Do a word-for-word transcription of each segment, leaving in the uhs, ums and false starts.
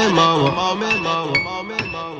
moment, moment, moment, moment, moment, moment.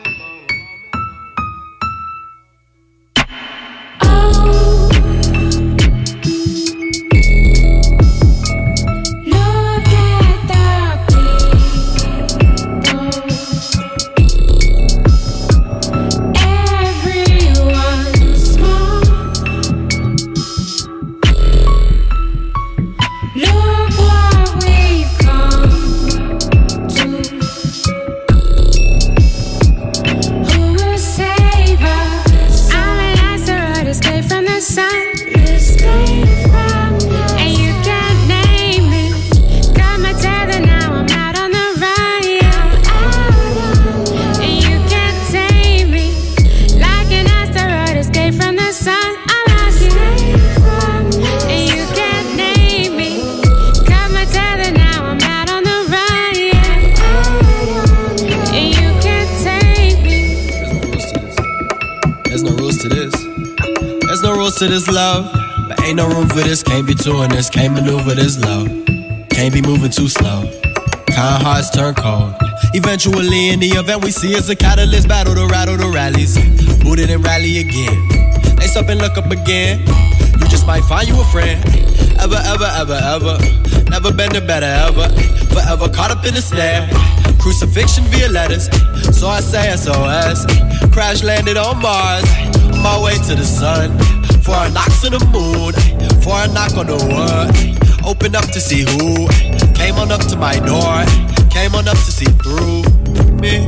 To this love, but ain't no room for this. Can't be doing this, can't maneuver this love. Can't be moving too slow. Kind hearts turn cold. Eventually in the event we see is a catalyst. Battle to rattle the rallies. Boot it and rally again. Lace up and look up again. You just might find you a friend. Ever, ever, ever, ever. Never been to better ever. Forever caught up in the snare. Crucifixion via letters. So I say S O S. Crash landed on Mars. On my way to the sun. For a knock to the moon, for a knock on the wood. Open up to see who came on up to my door, came on up to see through me.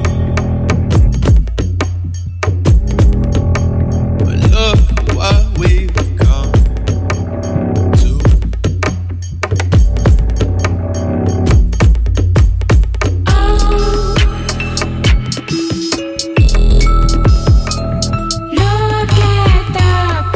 But look what we've come to. Oh. Look at the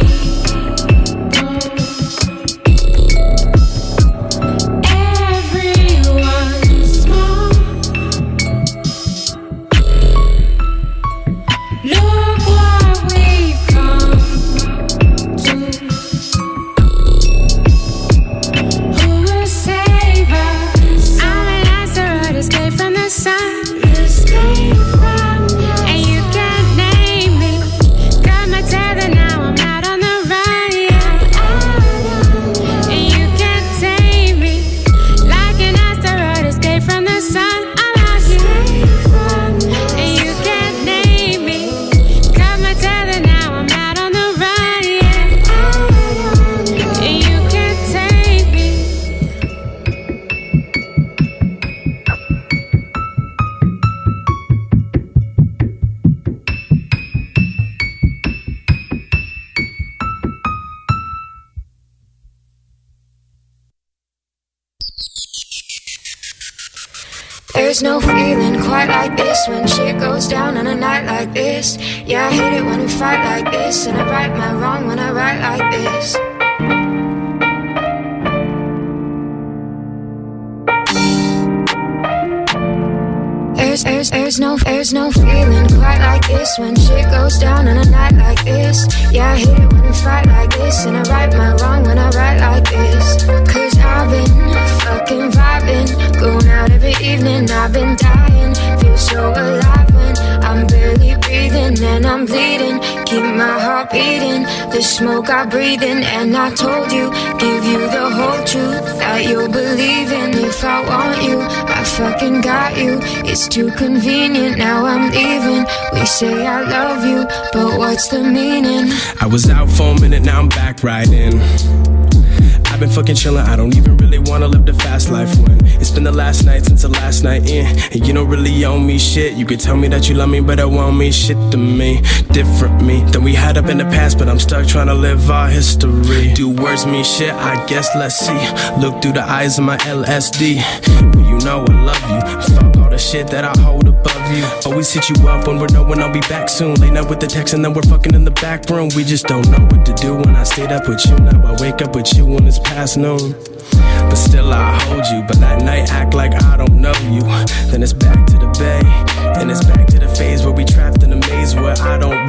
There's no feeling quite like this when shit goes down on a night like this. Yeah, I hate it when we fight like this, and I right my wrong when I write like this. There's, there's, there's no, there's no feeling quite like this when shit goes down on a night like this. Yeah, I hate it when we fight like this, and I right my wrong when I write like this. Cause I've been fucking vibing, going out every evening. I've been dying, feel so alive when I'm barely breathing and I'm bleeding. Keep my heart beating, the smoke I breathe in. And I told you, give you the whole truth that you'll believe in. If I want you, I fucking got you. It's too convenient, now I'm leaving. We say I love you, but what's the meaning? I was out for a minute, now I'm back right in. I've been fucking chillin', I don't even really wanna live the fast life when it's been the last night since the last night in. And you don't really owe me shit. You could tell me that you love me, but it won't mean shit to me. Different me than we had up in the past, but I'm stuck trying to live our history. Do words mean shit? I guess, let's see. Look through the eyes of my L S D. Well, you know I love you. Fuck all the shit that I hold above you. Always hit you up when we're knowing I'll be back soon. Late night with the text and then we're fucking in the back room. We just don't know what to do when I stayed up with you. Now I wake up with you when it's past noon. But still I hold you, but that night act like I don't know you. Then it's back to the bay, and it's back to the phase where we trapped in a maze where I don't roll through.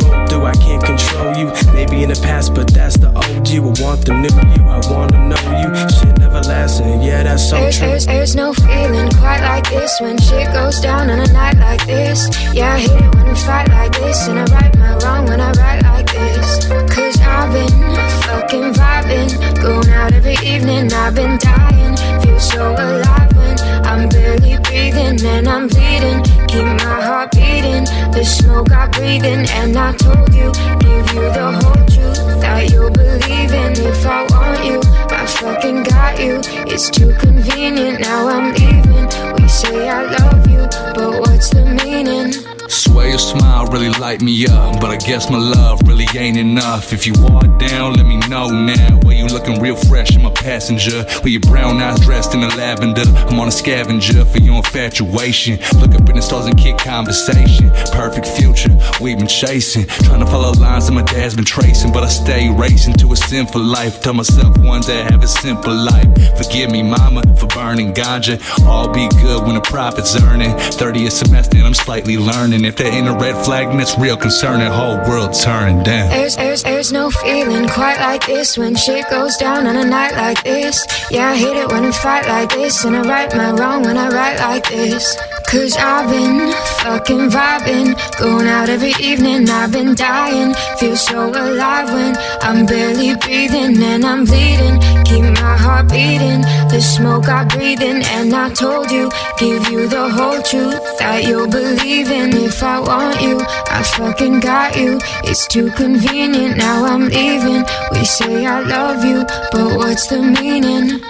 I can't control you. Maybe in the past, but that's the old you. I want the new you, I wanna know you. Shit never lasting, yeah, that's so there's, true. There's, there's no feeling quite like this when shit goes down on a night like this. Yeah, I hate it when I fight like this, and I right my wrong when I write like this. Cause I've been fucking vibing, going out every evening, I've been dying. Feel so alive when I'm barely breathing and I'm bleeding. Keep my heart beating, the smoke I breathe in. And I told you, give you the whole truth that you'll believe in. If I want you, I fucking got you. It's too convenient, now I'm leaving. We say I love you, but what's the meaning? Swear your smile really light me up, but I guess my love really ain't enough. If you are down, let me know now. Where you looking real fresh in my passenger, with your brown eyes dressed in the lavender. I'm on a scavenger for your infatuation. Look up in the stars and kick conversation. Perfect future, we've been chasing, trying to follow lines that my dad's been tracing. But I stay racing to a sinful life. Tell myself one day I have a simple life. Forgive me mama for burning ganja. All be good when the profit's earning. thirtieth semester and I'm slightly learning. If there ain't a red flag, then that's real concerning. Whole world turning down. There's, there's, there's no feeling quite like this when shit goes down on a night like this. Yeah, I hate it when I fight like this, and I right my wrong when I write like this. Cause I've been fucking vibing, going out every evening, I've been dying. Feel so alive when I'm barely breathing and I'm bleeding. Keep my heart beating, the smoke I breathe in. And I told you, give you the whole truth that you'll believe in. If I want you, I fucking got you. It's too convenient, now I'm leaving. We say I love you, but what's the meaning?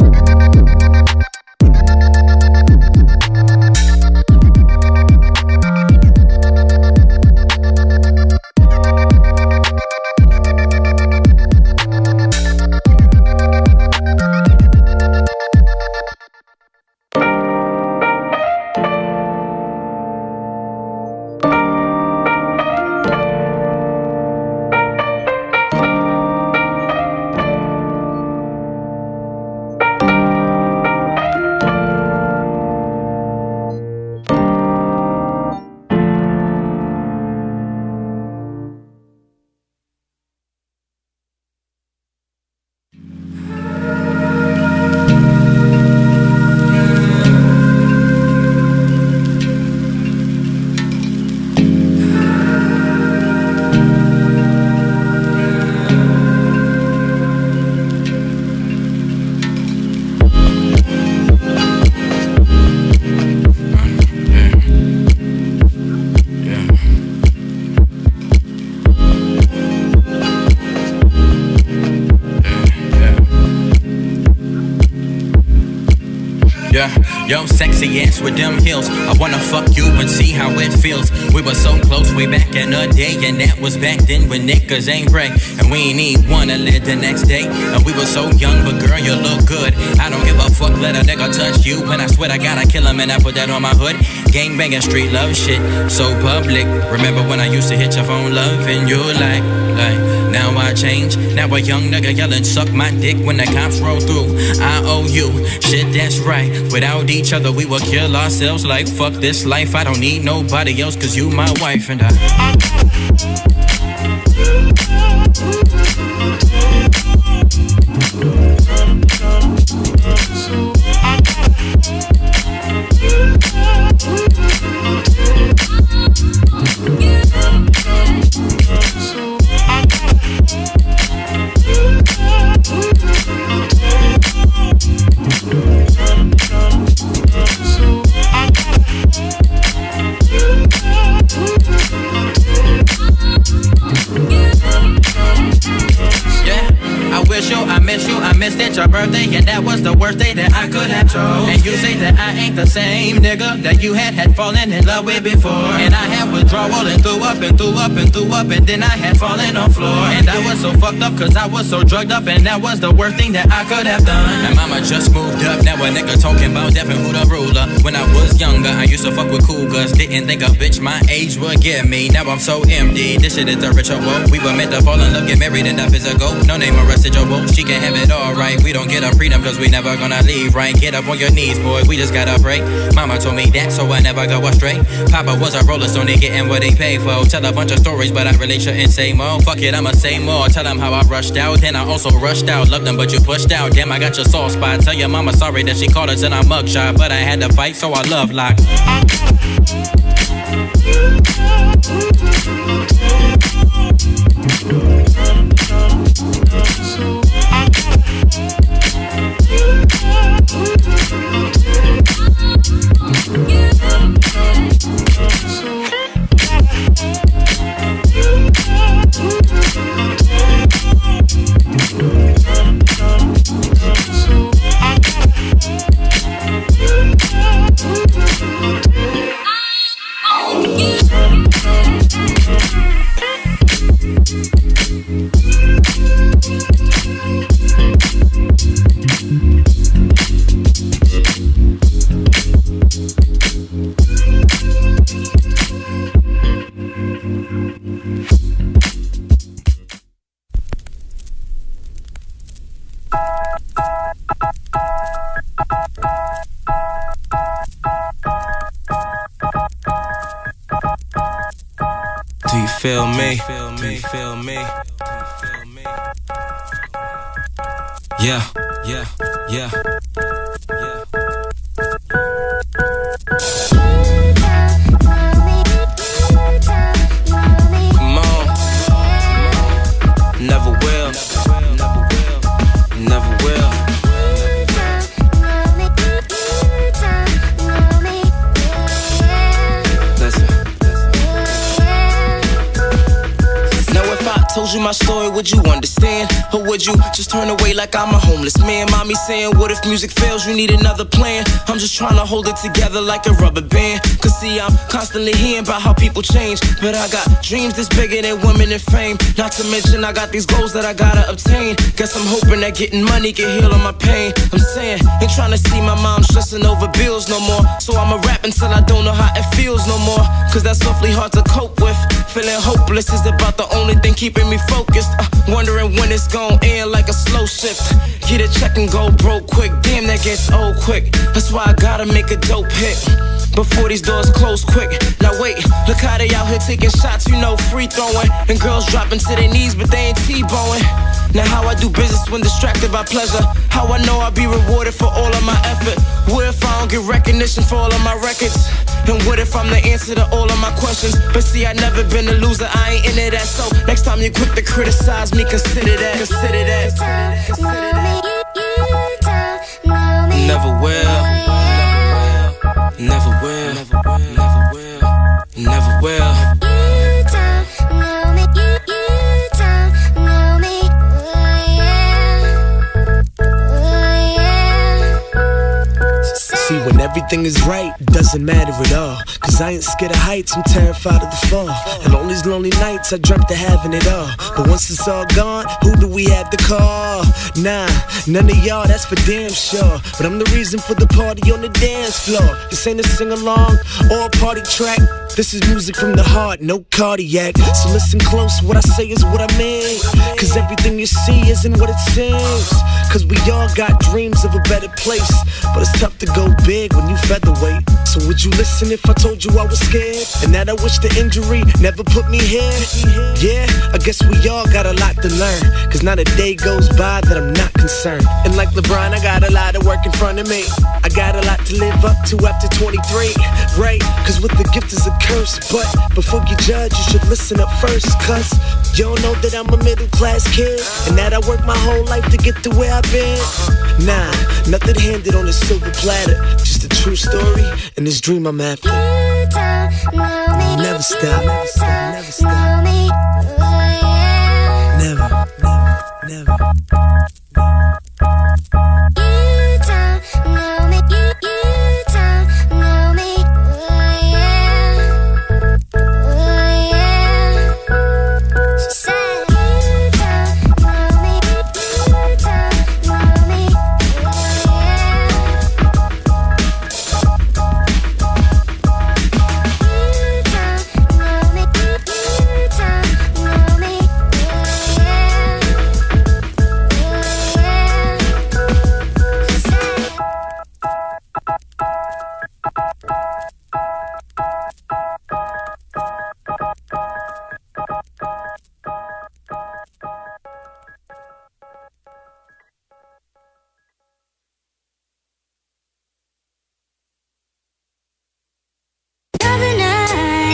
Yo, sexy ass with them heels, I wanna fuck you and see how it feels. We were so close way back in the day, and that was back then when niggas ain't break. And we ain't even wanna live the next day. And we were so young, but girl, you look good. I don't give a fuck, let a nigga touch you. When I swear I gotta kill him and I put that on my hood. Gang banging, street love shit, so public. Remember when I used to hit your phone, love, and you like, like, now I change. Now a young nigga yelling, suck my dick when the cops roll through. I owe you, shit that's right. Without each other we will kill ourselves. Like fuck this life, I don't need nobody else, cause you my wife and I your birthday, and that was the worst day that I could have chose. And you say that I ain't the same nigga that you had had fallen in love with before. And I had withdrawal and threw up and threw up and threw up, and then I had fallen on floor. And I was so fucked up cause I was so drugged up, and that was the worst thing that I could have done. And mama just moved up, now a nigga talking about death and who the ruler. When I was younger, I used to fuck with cougars, didn't think a bitch my age would get me. Now I'm so empty, this shit is a ritual. We were meant to fall in love, get married, and that is a go. No name or residual, she can have it all right. We don't get a freedom freedom, cause we never gonna leave, right? Get up on your knees, boy, we just gotta break. Mama told me that, so I never go astray. Papa was a roller stone, they getting what they pay for. Tell a bunch of stories, but I really shouldn't say more. Fuck it, I'ma say more. Tell them how I rushed out, then I also rushed out. Loved them, but you pushed out. Damn, I got your soft spot. Tell your mama sorry that she called us in our mugshot, but I had to fight, so I love locked. Do you feel me? Do you feel me? Yeah, yeah, yeah, yeah. Come on. Never will. Never will. Never will. Told you my story, would you understand? Or would you just turn away like I'm a homeless man? Mommy saying, what if music fails, you need another plan? I'm just trying to hold it together like a rubber band. Cause see, I'm constantly hearing about how people change, but I got dreams that's bigger than women and fame. Not to mention I got these goals that I gotta obtain. Guess I'm hoping that getting money can heal all my pain. I'm saying, ain't trying to see my mom stressing over bills no more. So I'ma rap until I don't know how it feels no more. Cause that's awfully hard to cope with. Feeling hopeless is about the only thing keeping me focused. uh, Wondering when it's gon' end like a slow shift. Get a check and go broke quick. Damn, that gets old quick. That's why I gotta make a dope hit before these doors close quick. Now wait, look how they out here taking shots, you know, free throwing. And girls dropping to their knees, but they ain't T-bowing. Now how I do business when distracted by pleasure. How I know I'll be rewarded for all of my effort. What if I don't get recognition for all of my records? And what if I'm the answer to all of my questions? But see, I never been a loser, I ain't into that. So next time you quick to criticize me, consider that. Consider that. Consider that. Never will. Never will. Never will. Never will. See, when everything is right, it doesn't matter at all. Cause I ain't scared of heights, I'm terrified of the fall. And on these lonely nights, I dreamt of having it all. But once it's all gone, who do we have to call? Nah, none of y'all, that's for damn sure. But I'm the reason for the party on the dance floor. This ain't a sing-along or a party track. This is music from the heart, no cardiac. So listen close, what I say is what I mean. Cause everything you see isn't what it seems. Cause we all got dreams of a better place, but it's tough to go big when you featherweight. So would you listen if I told you I was scared? And that I wish the injury never put me here? Yeah, I guess we all got a lot to learn. Cause not a day goes by that I'm not concerned. And like LeBron, I got a lot of work in front of me. I got a lot to live up to after twenty-three. Right, cause with the gift is a curse. But before you judge, you should listen up first. Cause you don't know that I'm a middle class kid, and that I worked my whole life to get to where I've been. Nah, nothing handed on a silver platter. Just a true story and this dream I'm after. Never stop, never stop, never stop. Never, never, never.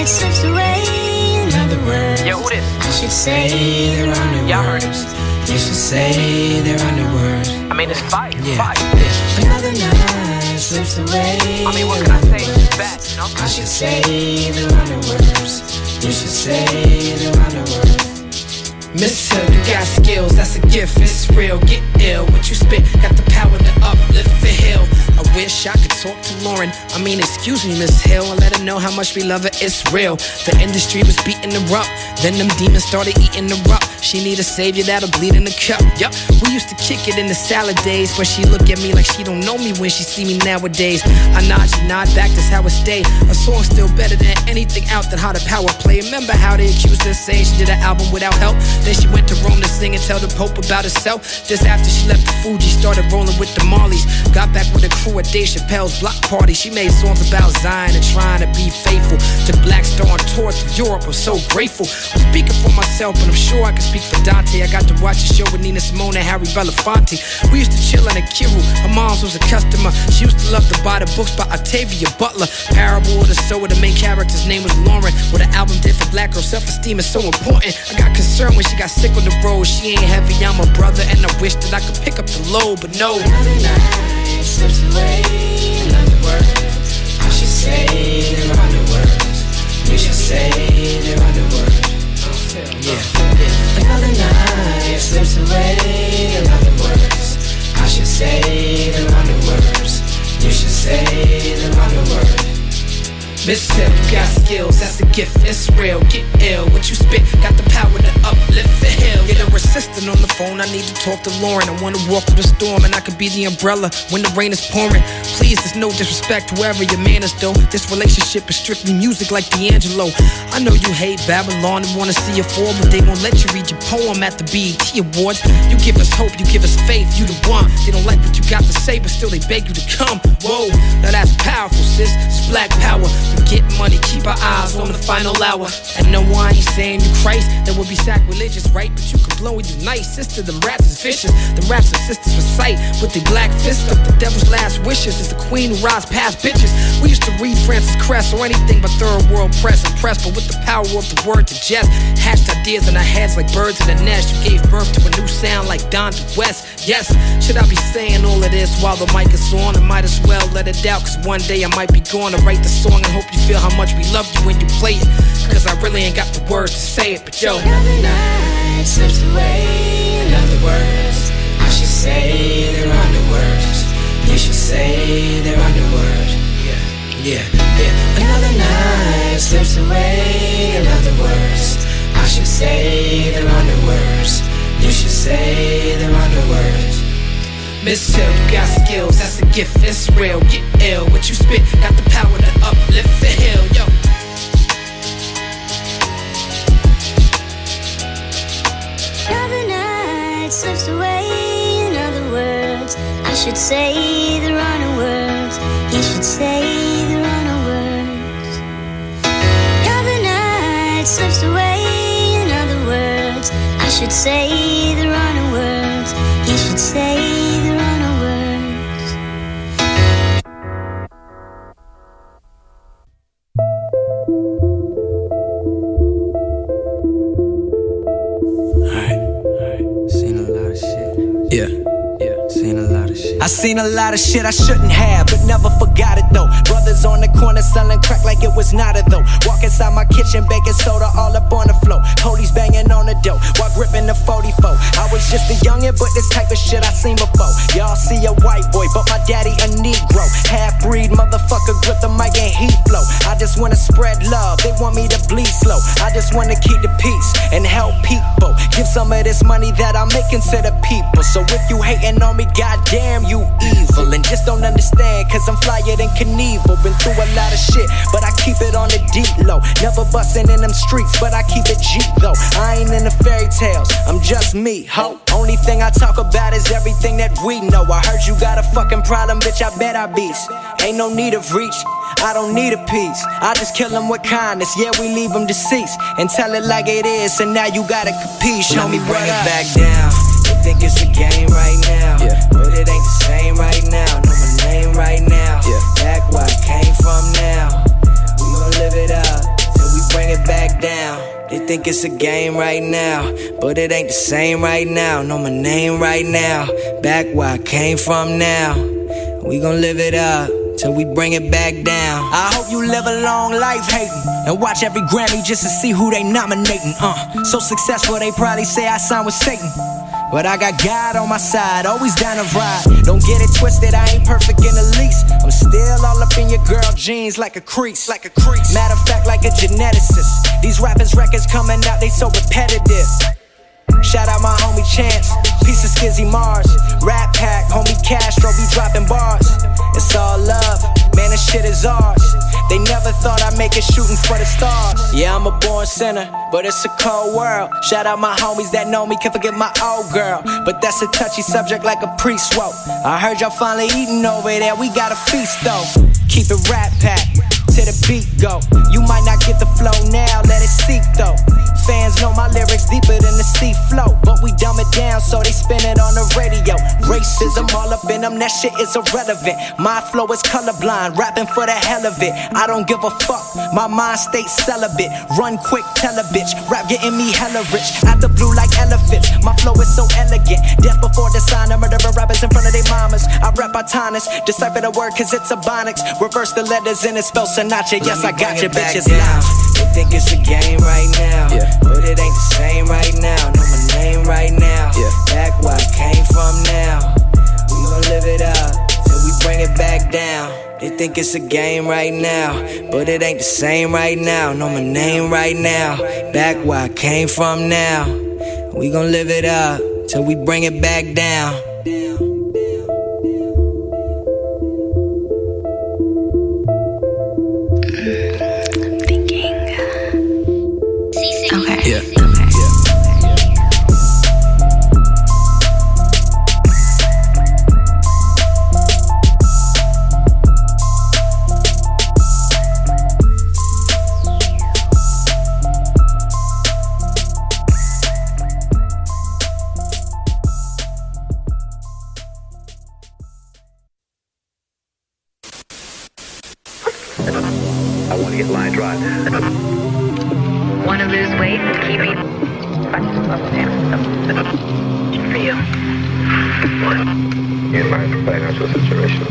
night slips away. In other words, Yo, who this? I should say they're on the Y'all heard words. You should say they're on the words. I mean, it's fire, Yeah. fire. Yeah. Another night slips away. I mean, what can I say? It's back, you know? I should say they're on the words. You should say they're on the words. Miss Hill, you got skills, that's a gift, it's real. Get ill, what you spit, got the power to uplift the hill. I wish I could talk to Lauren, I mean excuse me Miss Hill, and let her know how much we love her, it's real. The industry was beating her up, then them demons started eating her up. She need a savior that'll bleed in the cup, yup. We used to kick it in the salad days, but she look at me like she don't know me when she see me nowadays. I nod, she nod back, that's how it stay. A song still better than anything out that how the power play. Remember how they accused her saying she did an album without help? Then she went to Rome to sing and tell the Pope about herself. Just after she left the Fuji, started rolling with the Marleys. Got back with a crew at Dave Chappelle's block party. She made songs about Zion and trying to be faithful. Took Black Star on tour through Europe, I'm so grateful. I'm speaking for myself, but I'm sure I can speak for Dante. I got to watch a show with Nina Simone and Harry Belafonte. We used to chill in a Kiru, her mom's was a customer. She used to love to buy the books by Octavia Butler. Parable of the Soul, the main character's name was Lauren. What an album did for black girl self-esteem is so important. I got concerned when she got sick on the road. She ain't heavy, I'm a brother, and I wish that I could pick up the load, but no. Another night slips away. In other words, I should say they're on the words. You should say they're on the words. Yeah, yeah. Another night slips away. In other words, I should say they're on the words. You should say they're on the words. Miss Hill, you got skills, that's a gift, it's real. Get ill, what you spit, got the power to uplift the hill. Get a assistant on the phone, I need to talk to Lauren. I wanna walk through the storm and I could be the umbrella when the rain is pouring. Please, there's no disrespect to whoever your man is though. This relationship is strictly music like D'Angelo. I know you hate Babylon and wanna see you fall, but they won't let you read your poem at the B E T Awards. You give us hope, you give us faith, you the one. They don't like what you got to say, but still they beg you to come. Whoa, now that's powerful, sis, it's black power. Get money, keep our eyes on the final hour. And no, I ain't saying you Christ, that would be sacrilegious, right? But you can blow and unite, sister, them raps is vicious. Them raps are sisters recite with the black fist up. The devil's last wishes is the queen who rides past bitches. We used to read Francis Cress or anything but third world press. Impressed, but with the power of the word to jest. Hatched ideas in our heads like birds in a nest. You gave birth to a new sound like Don West. Yes, should I be saying all of this while the mic is on? I might as well let it out, cause one day I might be going to write the song and hope you feel how much we love you when you play it. Cause I really ain't got the words to say it, but yo. Another night slips away. In other words, I should say they're on the words. You should say they're on the words. Yeah, yeah, yeah. Another night slips away. In other words, I should say they're on the words. You should say they're on the words. Miss Hill, you got skills, that's a gift, it's real. Get ill, what you spit, got the power to uplift the hill, yo. Another night slips away. In other words, I should say they're on the words. You should say they're on the words. Another night slips away. In other words, I should say they're on the words. You should say they're on the words. Alright, alright. Seen a lot of shit. Yeah. Yeah. Seen a lot of shit. I seen a lot of shit I shouldn't have, but never forgot it though. Brothers on the corner selling crack like it was not a though. Walk inside my kitchen, baking soda all up on the floor. Police banging on the door while gripping the forty-four. I was just a youngin', but this type of shit I seen before. Y'all see a white boy, but my daddy a Negro. Half-breed motherfucker, grip the mic and he flow. I just wanna spread love, they want me to bleed slow. I just wanna keep the peace and help people. Give some of this money that I'm making to the people. So if you hating on me, goddamn you evil. And just don't understand, cause I'm flyer than Knievel. Been through a lot of shit, but I keep it on the deep low. Never bustin' in them streets, but I keep it G though. I ain't in the fairy tales, I'm just me, ho. Only thing I talk about is everything that we know. I heard you got a fucking problem, bitch, I bet I beast. Ain't no need of reach, I don't need a piece. I just kill them with kindness, yeah, we leave them deceased. And tell it like it is, and now you gotta compete. Show me bring it back down. They think it's a game right now, yeah. But it ain't the same right now. Know my name right now, yeah. Back where I came from now. We gon' live it up till we think it's a game right now, but it ain't the same right now. Know my name right now, back where I came from now. We gon' live it up till we bring it back down. I hope you live a long life hating and watch every Grammy just to see who they nominating. Uh, so successful they probably say I signed with Satan, but I got God on my side, always down to ride. Don't get it twisted, I ain't perfect in the least. I'm still all up in your girl jeans like a crease, like a crease. Matter of fact, like a geneticist. These rappers records coming out, they so repetitive. Shout out my homie Chance, piece of Skizzy Mars. Rap Pack, homie Castro be dropping bars. It's all love, man, this shit is ours. They never thought I'd make it shooting for the stars. Yeah, I'm a born sinner, but it's a cold world. Shout out my homies that know me, can't forget my old girl. But that's a touchy subject like a priest woke. I heard y'all finally eating over there, we got a feast though. Keep it Rap Pack, till the beat go. You might not get the flow now, let it seep though. Fans know my lyrics deeper than the sea flow, but we dumb it down so they spin it on the radio. Racism all up in them, that shit is irrelevant. My flow is colorblind, rapping for the hell of it. I don't give a fuck, my mind stays celibate. Run quick, tell a bitch, rap getting me hella rich. Out the blue like elephants, my flow is so elegant. Death before dishonor, murdering rappers in front of their mamas. I rap autonomous, decipher the word cause it's ebonics. Reverse the letters and it spells Sinatra. Yes, I got your bitches loud. They think it's a game right now, yeah, but it ain't the same right now. Know my name right now, yeah, back where I came from now. We gon' live it up till we bring it back down. They think it's a game right now, but it ain't the same right now. Know my name right now, back where I came from now. We gon' live it up till we bring it back down. Okay. Yeah. I want to get line drive. Want to lose weight and keep eating? For you. In my financial situation.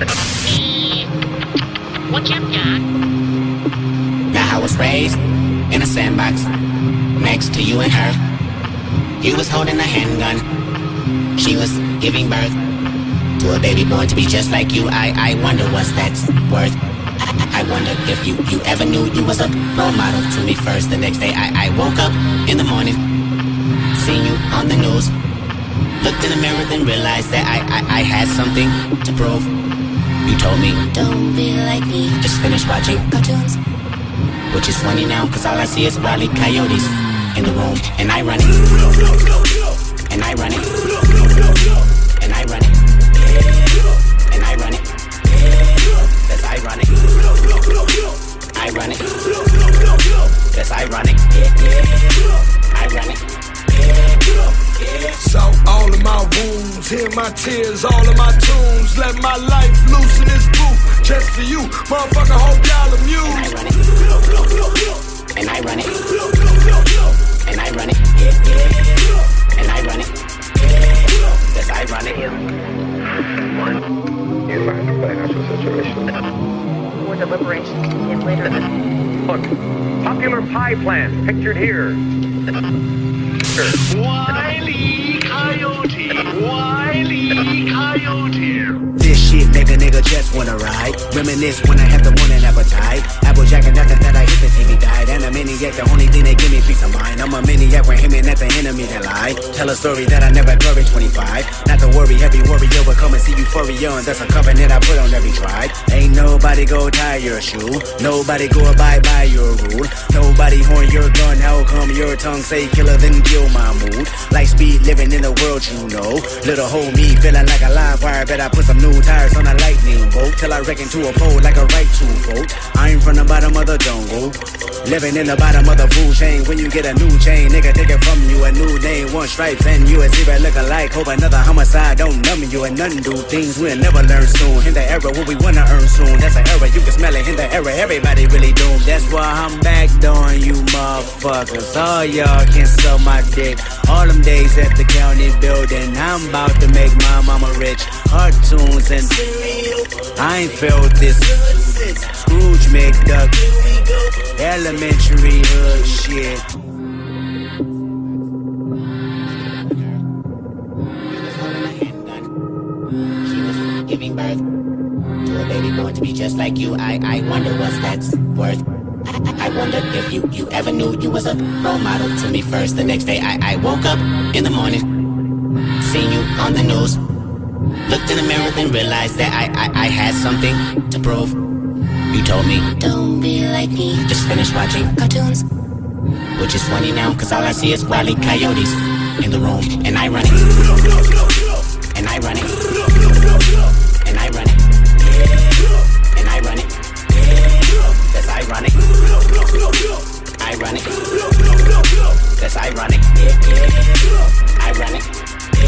What's up, John? Now I was raised in a sandbox next to you and her. You was holding a handgun. She was giving birth to a baby born to be just like you. I, I wonder what's that's worth. I wonder if you, you ever knew you was a role model to me first. The next day I, I woke up in the morning, seen you on the news, looked in the mirror then realized that I, I, I had something to prove. You told me, don't be like me, just finish watching cartoons. Which is funny now, cause all I see is Wile E. Coyotes in the room. And I run it, and I run it, and I run it, and I run it. That's ironic. Ironic. That's ironic. Ironic. So all of my wounds, hear my tears, all of my tunes. Let my life loose in this booth, just for you, motherfucker. Hope y'all amused. And I run it. And I run it. And I run it. That's ironic. In my financial situation. Or the liberation in later. Look, popular pie plans pictured here. Wile E. Coyote, Wile E. Coyote. This shit make a nigga just wanna ride. Reminisce when I have the morning appetite. Applejack nothing that I hit the T V died. And a maniac, the only thing that give me peace of mind. I'm a maniac when him and at the enemy that lie. Tell a story that I never glory twenty-five. Not to worry, heavy warrior will come and see euphoria. And that's a covenant I put on every tribe. Ain't nobody go tie your shoe. Nobody go abide by your rule. Nobody horn your gun. How come your tongue say killer then kill my mood? Like speed living in the world you know. Little hoe me feeling like a live wire. Bet I put some new tires on a lightning bolt till I wreck into a pole like a right to vote. I'm from the bottom of the jungle. Living in the bottom of the food chain. When you get a new chain, nigga take it from you. A new name, one stripes, and you a zebra look alike. Hope another homicide don't numb you. And none do things we'll never learn soon. In the era what we wanna earn soon. That's an era, you can smell it. In the era, everybody really doomed. That's why I'm back on you motherfuckers. All y'all can suck my dick. All them days at the county building. I'm about to make my mama rich. Cartoons and I ain't felt this. Scrooge McDuck. Elementary hood shit. She was giving birth to a baby born to be just like you. I, I wonder what's that's worth. I, I wonder if you, you ever knew you was a role model to me first. The next day I, I woke up in the morning, seen you on the news. Looked in the mirror then realized that I, I, I had something to prove. You told me, don't be like me, just finished watching cartoons. Which is funny now, cause all I see is Wile E. Coyotes in the room. And I run it. And I run it. And I run it. And I run it. That's ironic. I run it. That's ironic. I run it.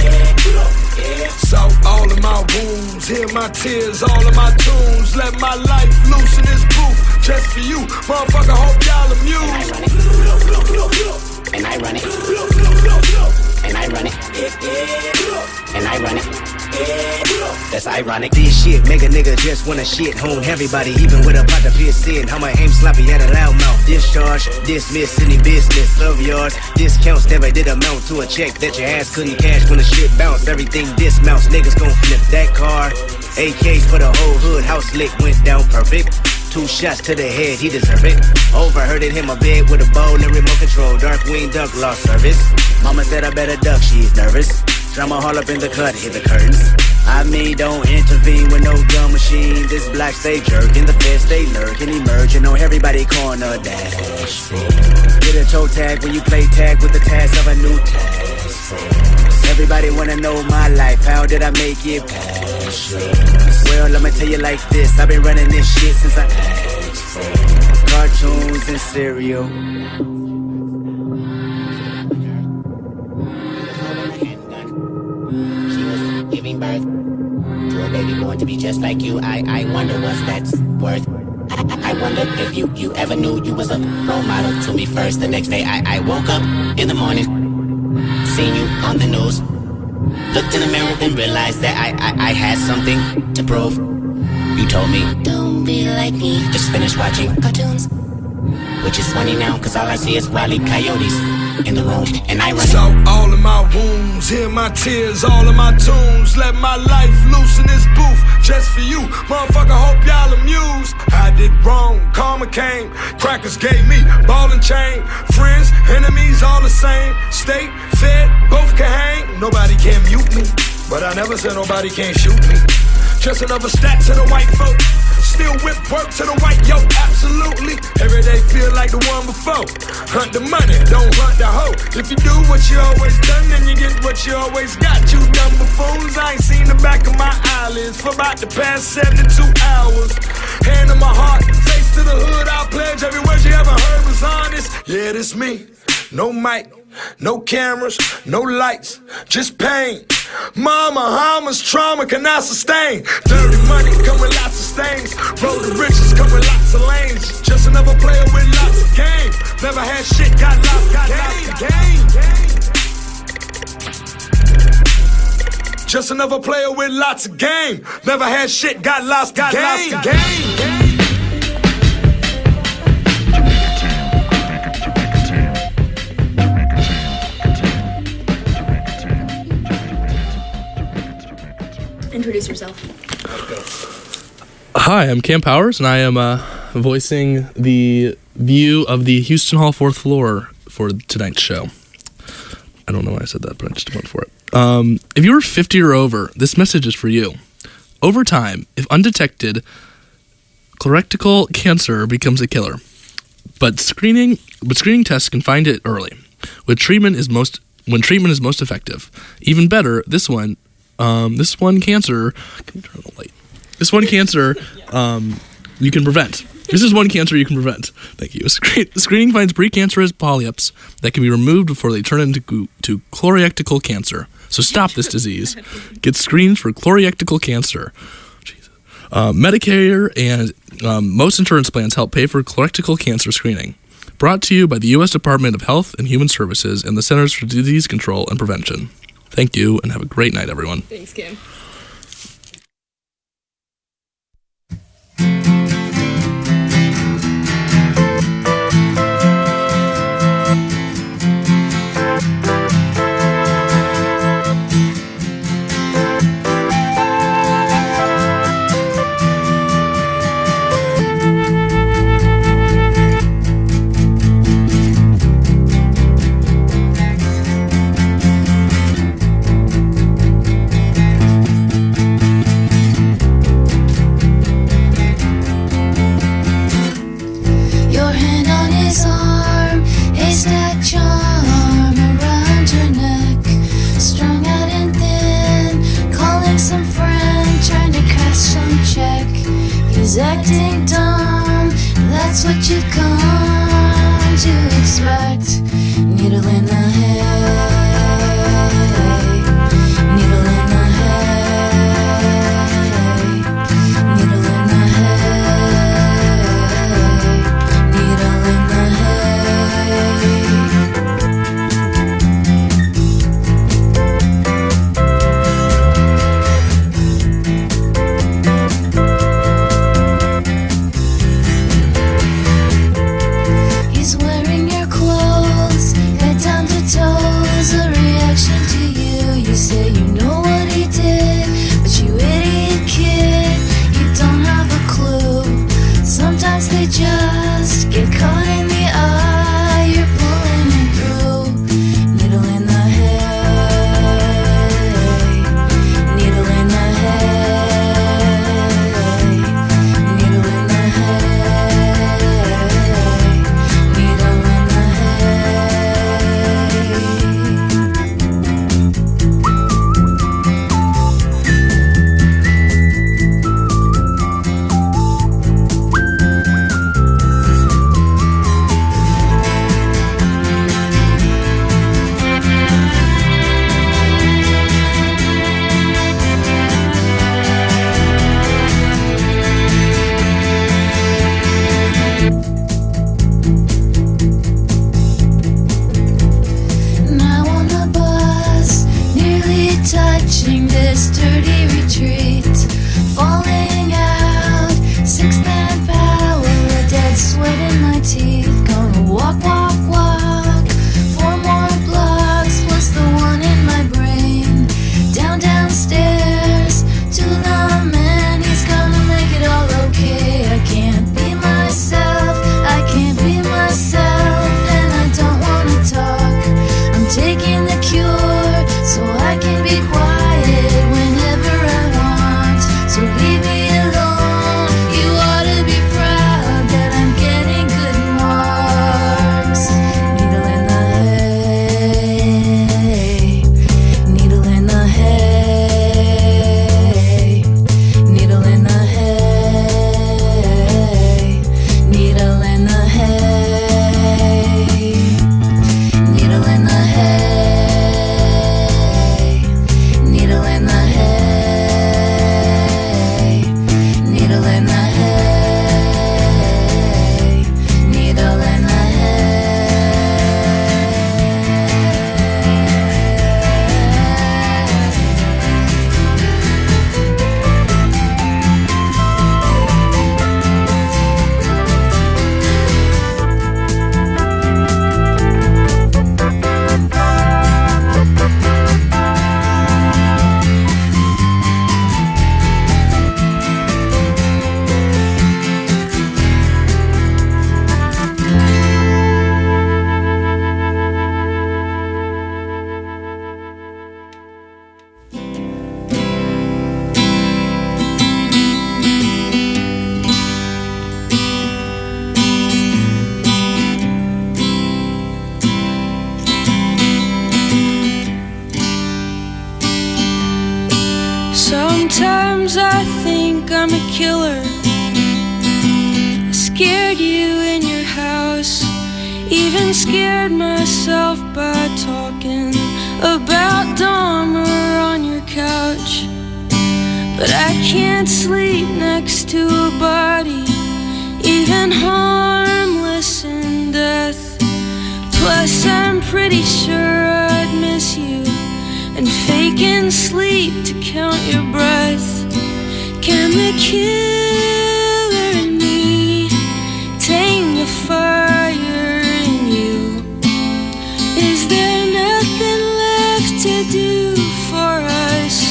So all of my wounds, hear my tears, all of my tunes. Let my life loose in this booth, just for you, motherfucker. Hope y'all amused. And I run it. And I run it. And I run it. That's ironic. This shit make a nigga just wanna shit hone everybody, even with a pot to piss in. How my aim sloppy at a loud mouth. Discharge, dismiss any business of yours. Discounts never did amount to a check that your ass couldn't cash when the shit bounced. Everything dismounts, niggas gon' flip that car. A Ks for the whole hood, house lick went down perfect. Two shots to the head, he deserve it. Overheard it in my bed with a bowl and remote control. Darkwing Duck lost service. Mama said I better duck, she's nervous. Drama all up in the cut, hit the curtains. I mean, don't intervene with no gun machine. This block stay jerking, the feds stay lurking, emerging on everybody corner dash. Get a toe tag when you play tag with the task of a new task force. Everybody wanna know my life, how did I make it past? Well, I'ma tell you like this, I've been running this shit since I asked for cartoons and cereal. Giving birth to a baby born to be just like you. I, I wonder what's that's worth. I, I wonder if you, you ever knew you was a role model to me first. The next day I, I woke up in the morning, seen you on the news. Looked in the mirror then realized that I, I, I had something to prove. You told me, don't be like me, just finished watching cartoons. Which is funny now, cause all I see is Wile E. Coyotes in the room, and I run it. So all of my wounds, hear my tears, all of my tunes. Let my life loose in this booth, just for you, motherfucker. Hope y'all amused. I did wrong, karma came. Crackers gave me ball and chain. Friends, enemies, all the same. State, fed, both can hang. Nobody can mute me, but I never said nobody can't shoot me. Just another stat to the white folk. Still whip work to the white, yo, absolutely. Every day feel like the one before. Hunt the money, don't hunt the hoe. If you do what you always done, then you get what you always got. You dumb buffoons, I ain't seen the back of my eyelids for about the past seventy-two hours. Hand on my heart, face to the hood, I'll pledge every word you ever heard was honest. Yeah, this me, no mic, no cameras, no lights, just pain. Mama, Hamas, trauma cannot sustain. Dirty money come with lots of stains. Road to riches come with lots of lanes. Just another player with lots of game. Never had shit, got lots, got lots, game, game. Just another player with lots of game. Never had shit, got lost, got lost, game, game, game. Introduce yourself. Hi, I'm Cam Powers, and I am uh, voicing the view of the Houston Hall fourth floor for tonight's show. I don't know why I said that, but I just went for it. Um, if you were fifty or over, this message is for you. Over time, if undetected, colorectal cancer becomes a killer. But screening, but screening tests can find it early. With treatment is most when treatment is most effective. Even better, this one. Um, this one cancer, can you turn on the light? This one cancer, um, you can prevent. This is one cancer you can prevent. Thank you. Screen- screening finds precancerous polyps that can be removed before they turn into to colorectal cancer. So stop this disease. Get screened for colorectal cancer. Jesus. Uh, Medicare and um, most insurance plans help pay for colorectal cancer screening. Brought to you by the U S Department of Health and Human Services and the Centers for Disease Control and Prevention. Thank you, and have a great night, everyone. Thanks, Kim. He's acting dumb, that's what you come to expect. Needle in the hay, needle in the hay, needle in the hay, needle in the He's wearing your clothes, head down to toe. Even scared myself by talking about Dahmer on your couch. But I can't sleep next to a body, even harmless in death. Plus I'm pretty sure I'd miss you, and faking sleep to count your breath. Can the killer in me tame the fire in you? Is there nothing left to do for us?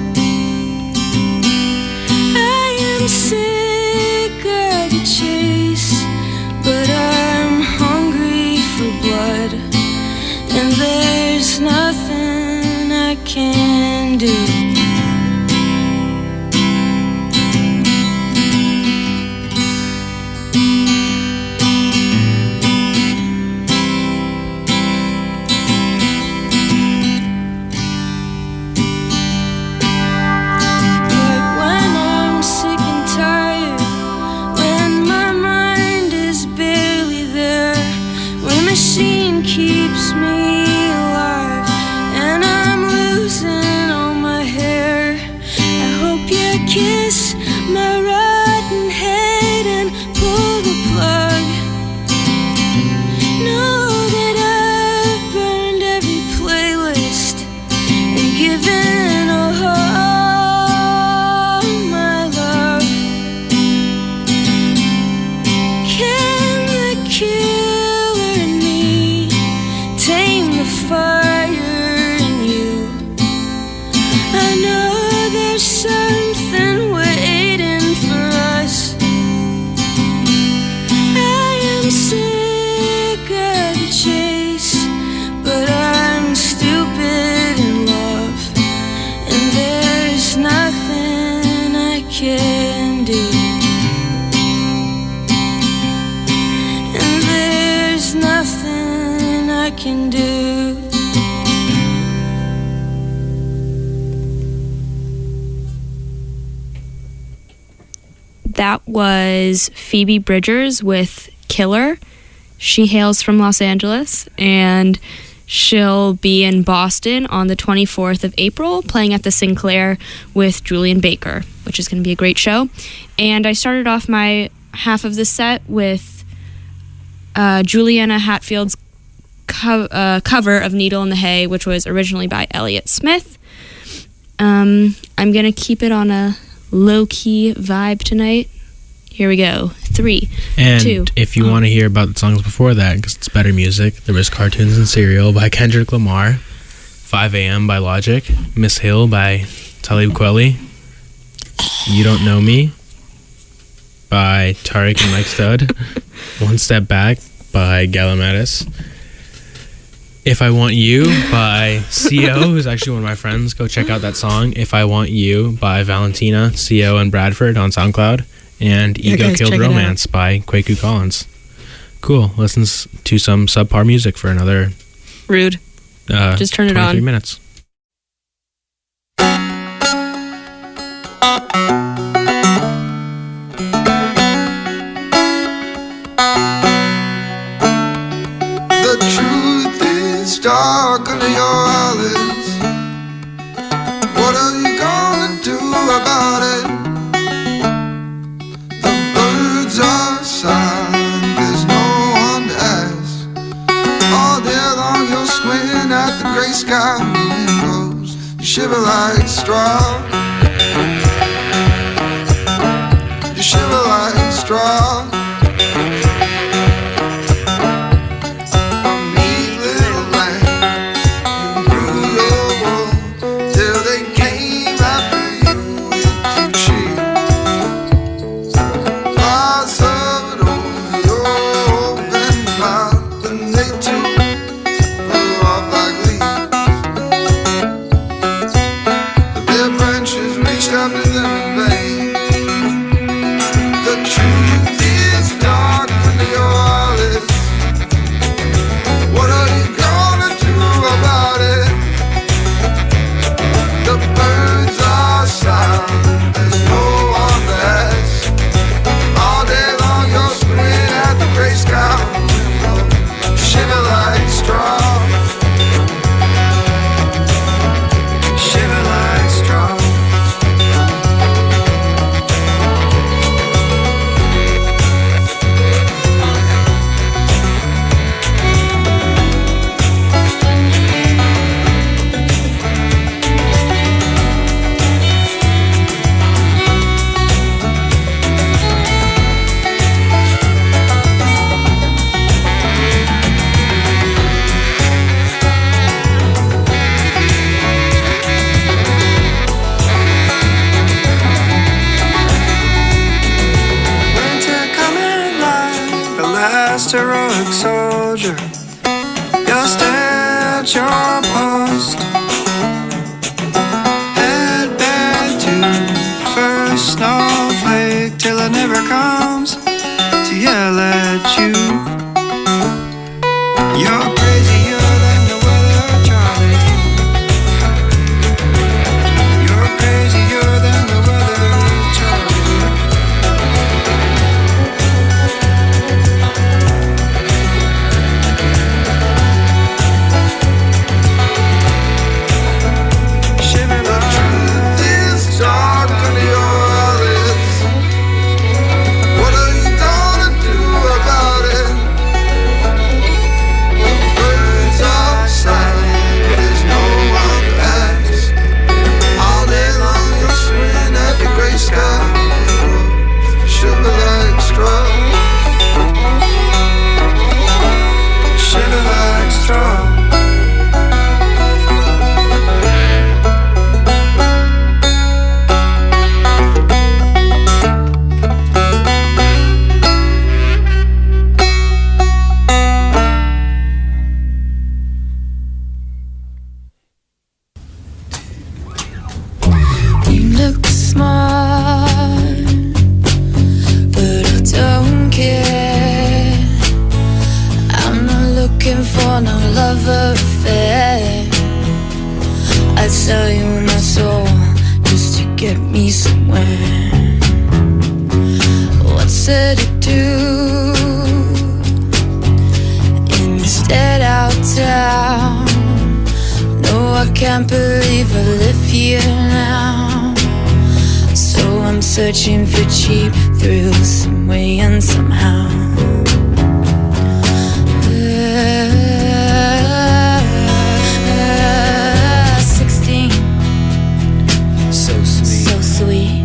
I am sick of the chase, but I'm hungry for blood, and there's nothing I can do. Keeps me alive, and I'm losing all my hair. I hope you kiss my rotten head and pull the plug. Know that I've burned every playlist and given all my love. Can the killer in me tame the fire in you? I know there's something waiting for us. I am sick of the chase, but I'm stupid in love, and there's nothing I can do. And there's nothing I can do. That was Phoebe Bridgers with Killer. She hails from Los Angeles, and she'll be in Boston on the twenty-fourth of April playing at the Sinclair with Julian Baker, which is going to be a great show. And I started off my half of the set with uh, Juliana Hatfield's co- uh, cover of Needle in the Hay, which was originally by Elliott Smith. Um, I'm going to keep it on a low-key vibe tonight. Here we go. Three, and two. if you oh. want to hear about the songs before that, because it's better music, there was Cartoons and Cereal by Kendrick Lamar, five a.m. by Logic, Miss Hill by Talib Kweli, You Don't Know Me by Tariq and Mike Stud, One Step Back by Gallamatis, If I Want You by C O, who's actually one of my friends. Go check out that song, If I Want You by Valentina, C O, and Bradford on SoundCloud. And Yeah, Ego guys, Killed check it out. Romance by Kwaku Collins. Cool. Listens to some subpar music for another Rude. uh, Just turn it twenty-three on. minutes. The truth is dark under your eyelids. What are you gonna do about it? The birds are silent, there's no one to ask. All day long you'll squint at the gray sky when the wind blows. You shiver like straw. You shiver like straw. Branches heroic soldier. You're still at your post. Head back to first snowflake till it never comes to yell at you. You're crazier than the weather, Charlie. You're crazier than the weather, Charlie. Shiver the truth is dark under your eyelids. What are you gonna do about it? Birds are silent, there's no one to ask. All day long you're swinging at the gray sky. Shiver like straw. Shiver like straw. You look smart, but I don't care. I'm not looking for no love affair. I sell you my soul just to get me somewhere. What's there to do in this dead out town? No, I can't believe I live here now. So I'm searching for cheap thrills some way and somehow. Uh, sixteen, so sweet, so sweet.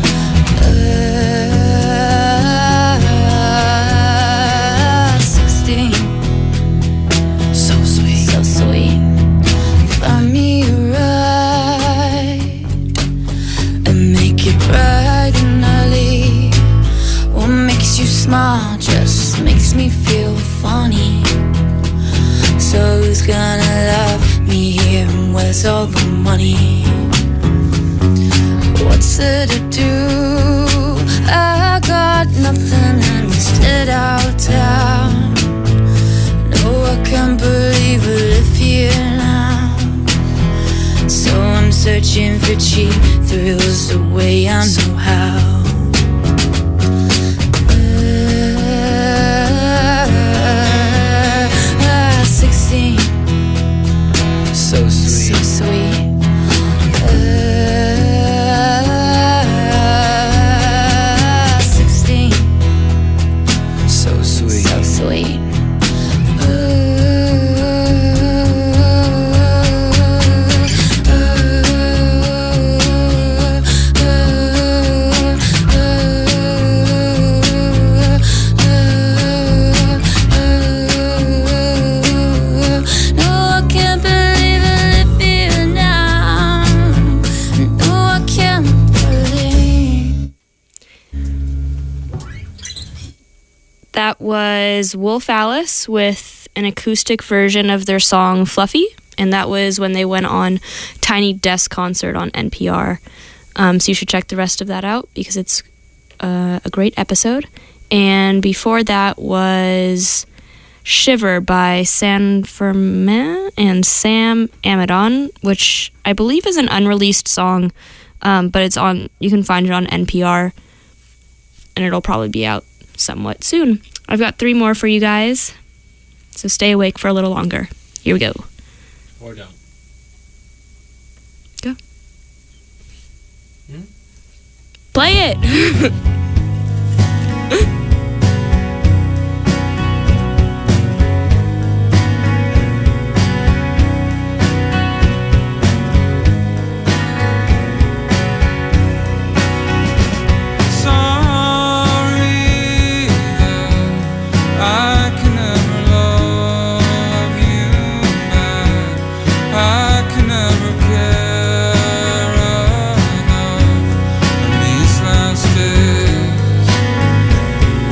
Uh, sixteen, so sweet, so sweet. Find me a ride and make it bright and early. What makes you smile just makes me feel funny. So who's gonna love me here and where's all the money? What's there to do? I got nothing in this dead out town. No, I can't believe I live here now. So I'm searching for cheap thrills the way I know how. Uh, sixteen, so sweet, so sweet. Uh, sixteen, so sweet, so sweet. That was Wolf Alice with an acoustic version of their song Fluffy, and that was when they went on Tiny Desk Concert on N P R. Um, so you should check the rest of that out because it's uh, a great episode. And before that was Shiver by San Fermin and Sam Amidon, which I believe is an unreleased song, um, but it's on. You can find it on N P R, and it'll probably be out somewhat soon. I've got three more for you guys, so stay awake for a little longer. Here we go. Or don't. Go. Hmm? Play it! Care enough in these last days.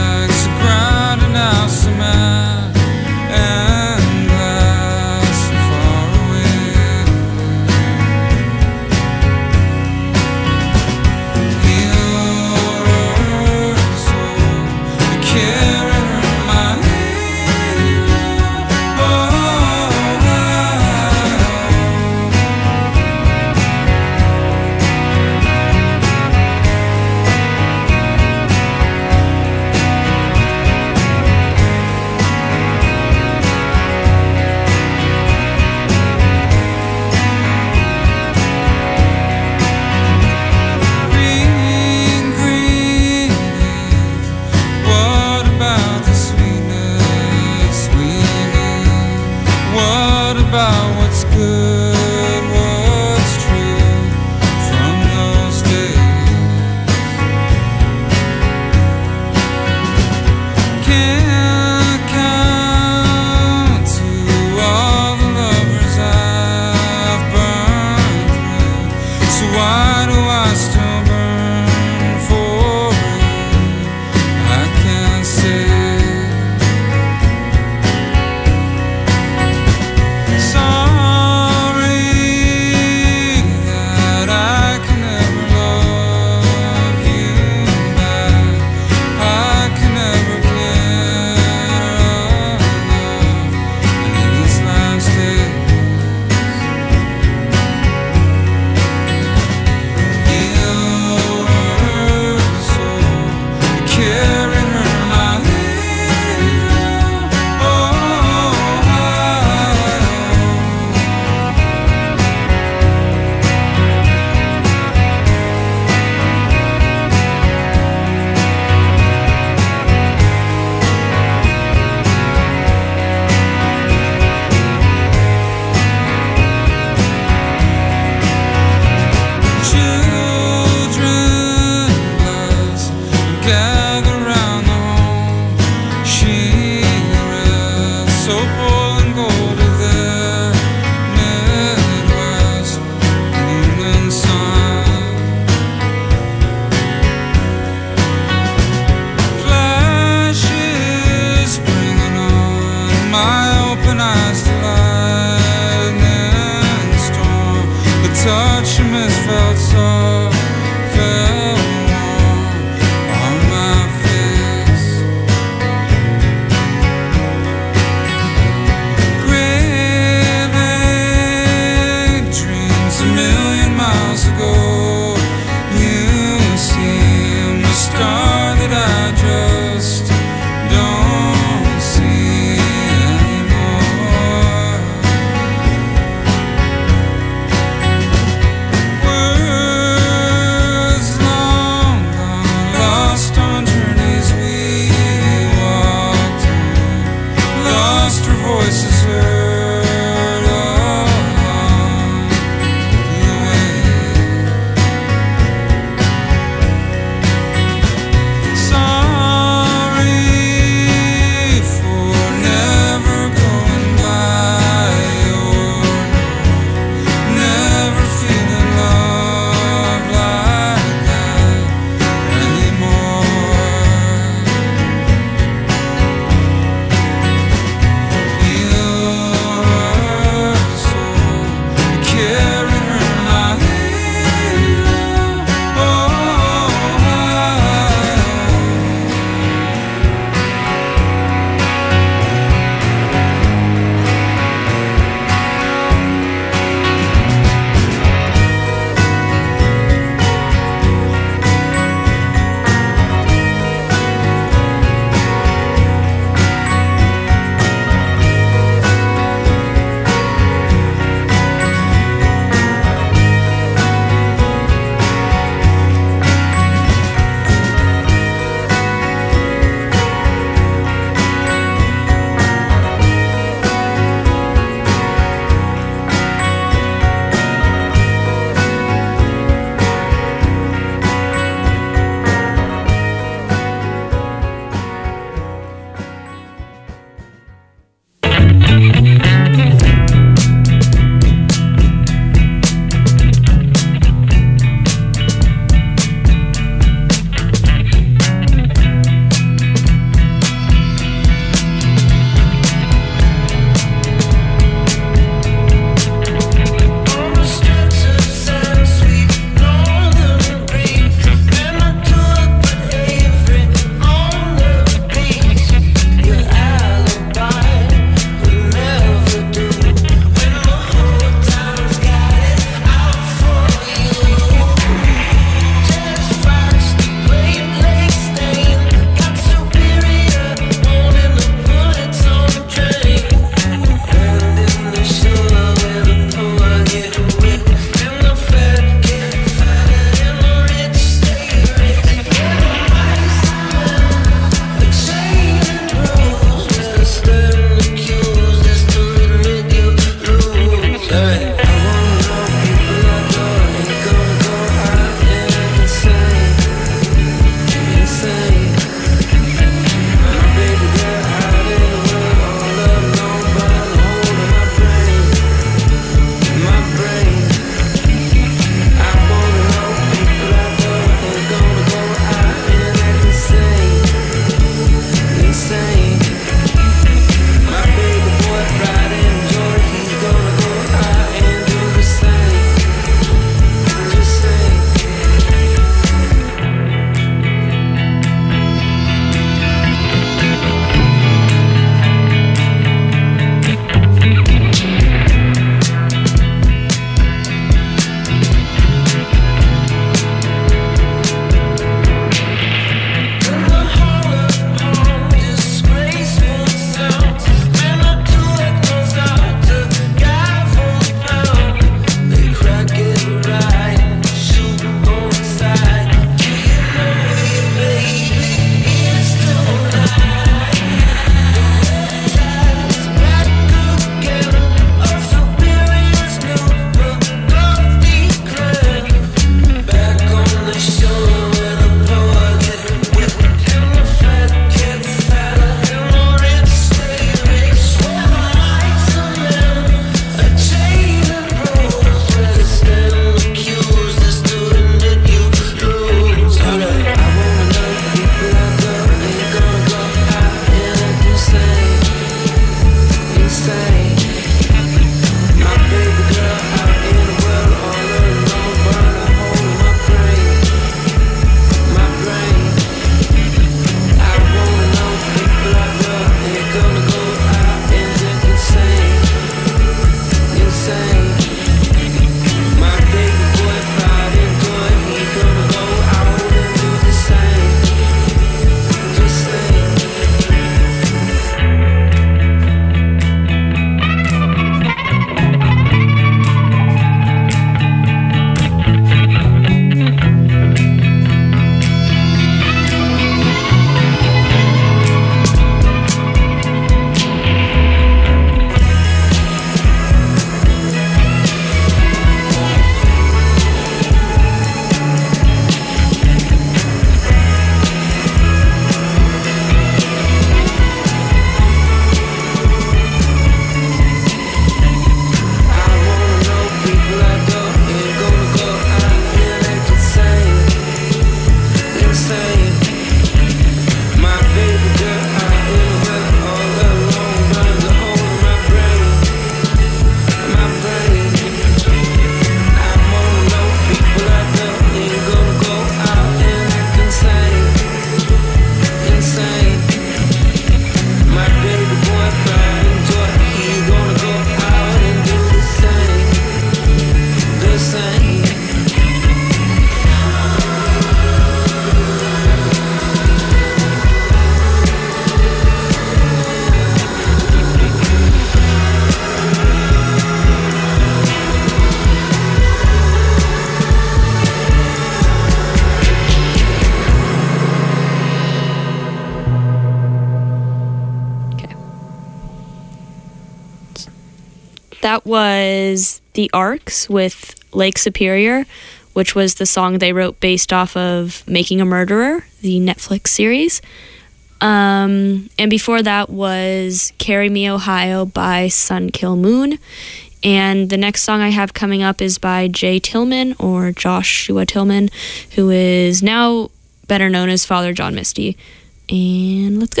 That was The Arcs with Lake Superior, which was the song they wrote based off of Making a Murderer, the Netflix series. Um, and before that was Carry Me Ohio by Sun Kill Moon. And the next song I have coming up is by Jay Tillman, or Joshua Tillman, who is now better known as Father John Misty. And let's go.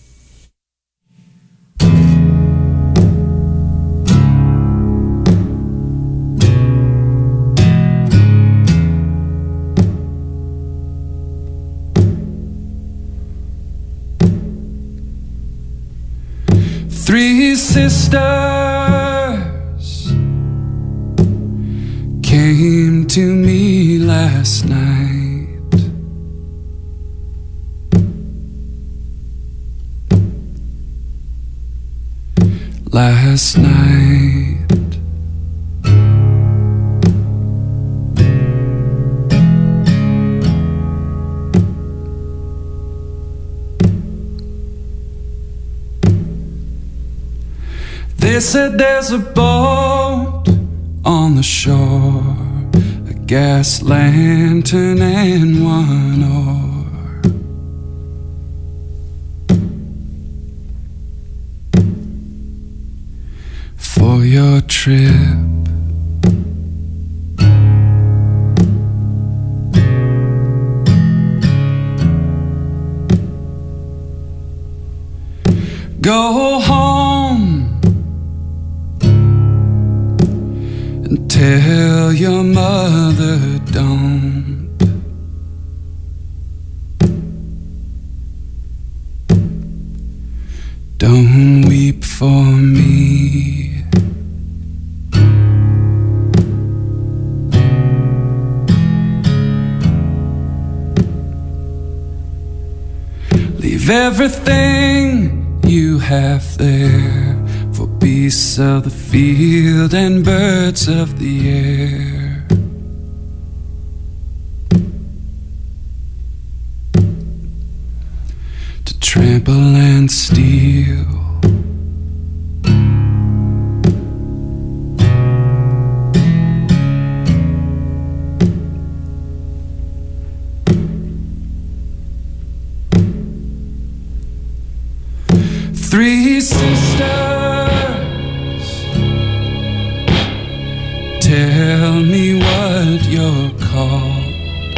Three sisters came to me last night. Last night. They said there's a boat on the shore, a gas lantern and one oar. For your trip. Go home and tell your mother don't. Don't weep for me. Leave everything you have there for beasts of the field and birds of the air. To trample and steal. Three sisters, tell me what you're called.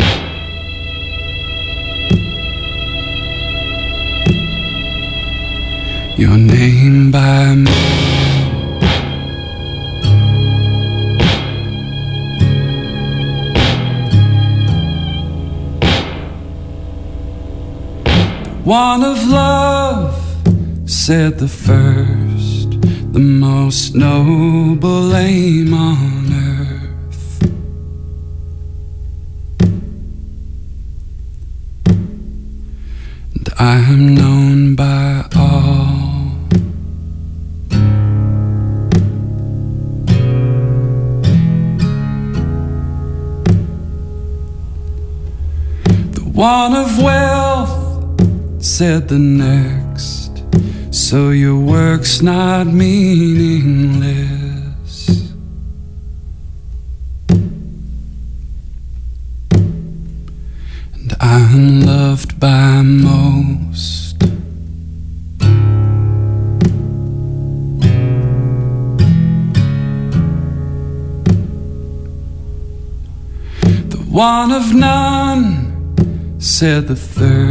Your name by me. The one of love, said the first, the most noble aim on earth. And I am known by all. The one of wealth, said the next, so your work's not meaningless. And I'm loved by most. The one of none, said the third.